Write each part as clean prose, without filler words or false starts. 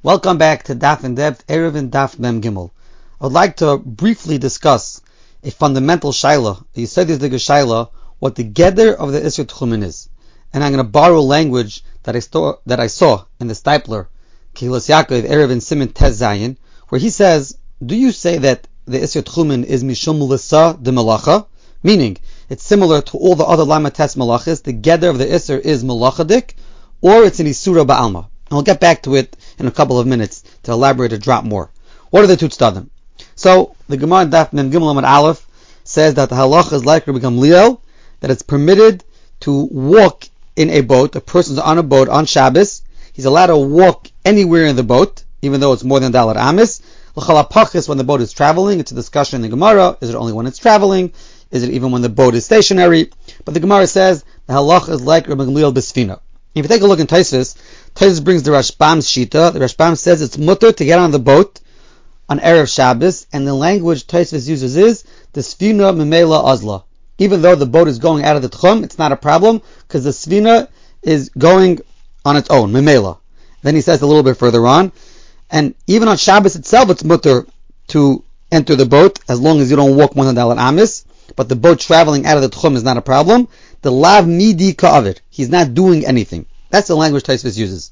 Welcome back to Daf in Depth, Erev and Daf Mem Gimel. I would like to briefly discuss a fundamental shaila, a Yisodis Diga shaila, what the Geder of the Isser Tchumen is. And I'm going to borrow language that I saw in the Stipler, Kehilas Yaakov, Erev and Siman Tez Zayin, where he says, do you say that the Isser Tchumen is Mishum Lisa de Malacha? Meaning, it's similar to all the other Lama Tes Malachas, the Geder of the Isser is Malachadik, or it's an Isura Ba'alma. And we'll get back to it in a couple of minutes to elaborate a drop more. What are the two tzadim? So the Gemara Daf Mem Gimel Amud Aleph says that the halacha is like Rabbi Gamliel, that it's permitted to walk in a boat. A person's on a boat on Shabbos. He's allowed to walk anywhere in the boat, even though it's more than Dalat Amis. L'chal hapachis, when the boat is traveling, it's a discussion in the Gemara. Is it only when it's traveling? Is it even when the boat is stationary? But the Gemara says the halacha is like Rabbi Gamliel B'Sfina. If you take a look in Taisus brings the Rashbam's Shita. The Rashbam says it's mutter to get on the boat on Erev Shabbos, and the language Taisus uses is the Sfina Memela Azla. Even though the boat is going out of the Tchum, it's not a problem, because the Sfina is going on its own, Memela. Then he says a little bit further on, and even on Shabbos itself, it's mutter to enter the boat, as long as you don't walk more than Dalat Amis, but the boat traveling out of the Tchum is not a problem. The Lav Midi Ka'avir, he's not doing anything. That's the language Taisvis uses.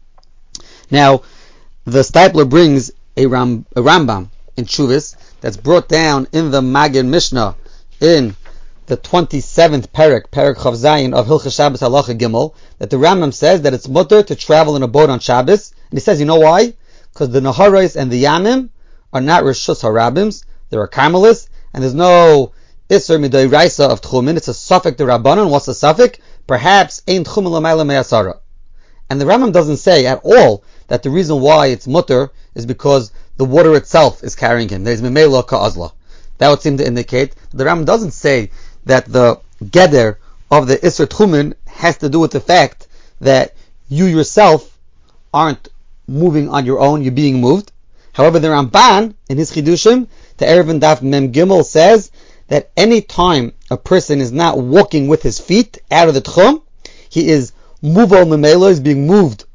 Now, the Stipler brings a Rambam in Chuvas that's brought down in the Magid Mishnah in the 27th Perek Chav Zayin of Hilchos Shabbos Halacha Gimel, that the Rambam says that it's mutter to travel in a boat on Shabbos, and he says, you know why? Because the Naharais and the Yamim are not Rishus HaRabims, they're a Karmelis, and there's no Isser Midei Raisa of Tchumen, it's a Safek de Rabbanon. What's the Safek? Perhaps Ein Tchumen L'mayla Me'asara. And the Rambam doesn't say at all that the reason why it's mutter is because the water itself is carrying him. There's Memela Ka'azla. That would seem to indicate that the Rambam doesn't say that the Geder of the Isser Tchumen has to do with the fact that you yourself aren't moving on your own, you're being moved. However, the Ramban, in his Chidushim, the Erev and Daf Mem Gimel says that any time a person is not walking with his feet out of the Tchum, he is Muval Memela, is being moved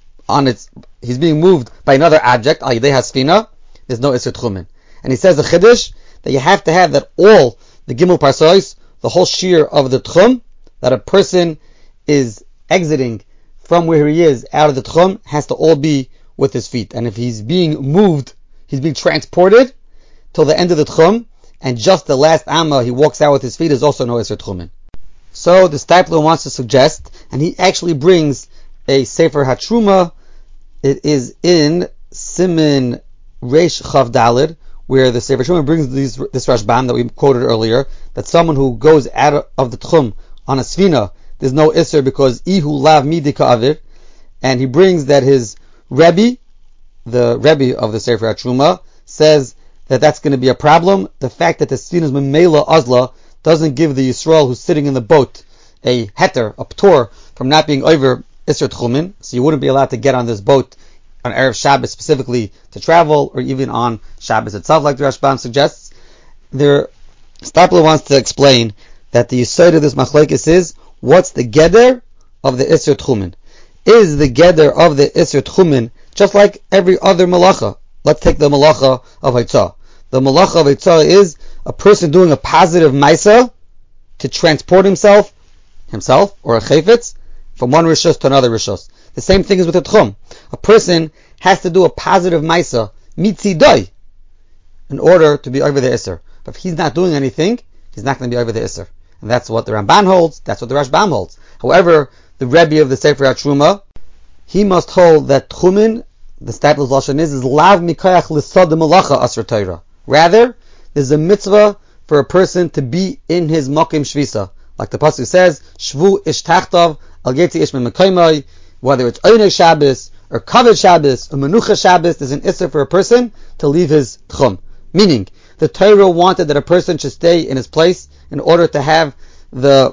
he's being moved by another object, Al-Yidei Hasfina, there's no Isser Tchumen. And he says the Chiddush, that you have to have that all the Gimel Parsois, the whole shear of the Tchum, that a person is exiting from where he is out of the Tchum, has to all be with his feet. And if he's being moved, he's being transported till the end of the Tchum, and just the last Amma he walks out with his feet is also no Isser Tchumen. So the Stipler wants to suggest, and he actually brings a Sefer HaTruma. It is in Siman Reish Chav Daled, where the Sefer HaTruma brings this Rashbam that we quoted earlier, that someone who goes out of the Tchum on a Sfina, there's no Isser because Ihu Lav Midi Ka'avir, and he brings that his Rebbe, the Rebbe of the Sefer HaTruma, says that that's going to be a problem. The fact that the Sfina is Memela Azla doesn't give the Yisrael who's sitting in the boat a heter, a ptor, from not being over Isser Tchumen, so you wouldn't be allowed to get on this boat on Erev Shabbos specifically to travel, or even on Shabbos itself, like the Rashbam suggests. The Stipler wants to explain that the Yisod of this Machlekes is, what's the Geder of the Isser Tchumen? Is the Geder of the Isser Tchumen just like every other Malacha? Let's take the Malacha of Haitzah. The Malacha of Haitzah is a person doing a positive Maisa to transport himself, or a Chayfetz, from one Rishos to another Rishos. The same thing is with the Tchum. A person has to do a positive Maisa, Mitzidoi, in order to be over the Isser. But if he's not doing anything, he's not going to be over the Isser. And that's what the Ramban holds, that's what the Rashbam holds. However, the Rebbe of the Sefer HaTruma, he must hold that Tchumen, the Stipler's Lashon is Lav Mikayach L'Sod Malacha Asr Torah. Rather, there's a mitzvah for a person to be in his Mokim Shvisa. Like the Pasuk says, Shvu Ish Tachtav, Al Yetzi Ish Mekaymai, whether it's Oynei Shabbos, or Kavod Shabbos, or Menucha Shabbos, there's an Isser for a person to leave his Tchum. Meaning, the Torah wanted that a person should stay in his place in order to have the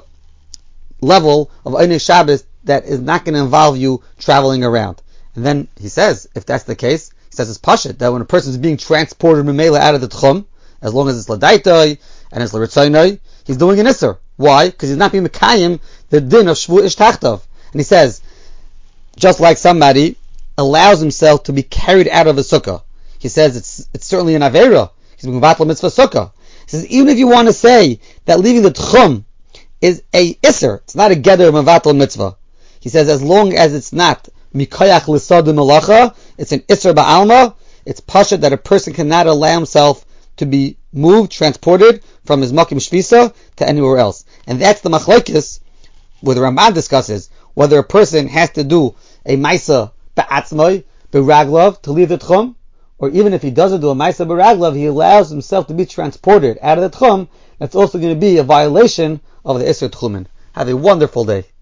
level of Oynei Shabbos that is not going to involve you traveling around. And then he says, if that's the case, he says it's pashut, that when a person is being transported Memela out of the Tchum, as long as it's Ladaitoi, and it's L'Ritzainoi, he's doing an Isser. Why? Because he's not being Mekayim the din of Shvu Ish Tachtav. And he says, just like somebody allows himself to be carried out of a sukkah. He says it's certainly an avera. He's mevatel mitzvah sukkah. He says even if you want to say that leaving the tchum is a isser, it's not a geder mevatel mitzvah. He says as long as it's not mikayach l'sadu melacha, it's an isser ba'alma. It's pasha that a person cannot allow himself to be moved, transported from his makim shvisa to anywhere else. And that's the machlokes where the Ramban discusses whether a person has to do a maisa ba'atzmai, b'raglav, to leave the tchum, or even if he doesn't do a maisa b'raglav, he allows himself to be transported out of the tchum. That's also going to be a violation of the Isser Tchumen. Have a wonderful day.